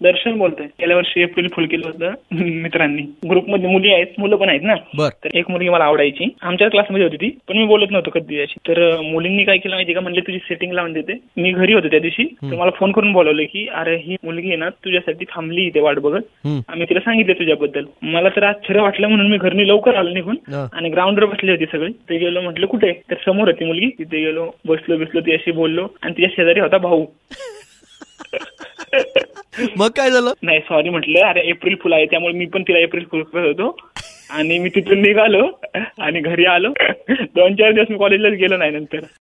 दर्शन बोलतोय. गेल्या वर्षी एप्रिल फुल केलं होतं मित्रांनी. ग्रुपमध्ये मुली आहेत, मुलं पण आहेत ना. तर एक मुलगी मला आवडायची, आमच्या क्लासमध्ये होती ती, पण मी बोलत नव्हतो कधी त्याची. तर मुलींनी काय केलं माहिती का, म्हणले तुझी सेटिंग लावून देते. मी घरी होतो त्या दिवशी, तर मला फोन करून बोलावलं की अरे ही मुलगी आहे ना तुझ्यासाठी थांबली इथे वाट बघत, आम्ही तिला सांगितलं तुझ्याबद्दल. मला तर आश्चर्य वाटलं म्हणून मी घरनी लवकर आलो निघून आणि ग्राउंडवर बसली होती सगळी. ते गेलो, म्हटलं कुठे, तर समोर होती मुलगी. तिथे गेलो, बसलो तिच्याशी बोललो आणि तिच्या शेजारी होता भाऊ. मग काय झालं? नाही सॉरी म्हटलं, अरे एप्रिल फुल आहे त्यामुळे मी पण तिला एप्रिल फुल करत होतो. आणि मी तिथून निघालो आणि घरी आलो. 2-4 दिवस मी कॉलेजलाच गेलो नाही नंतर.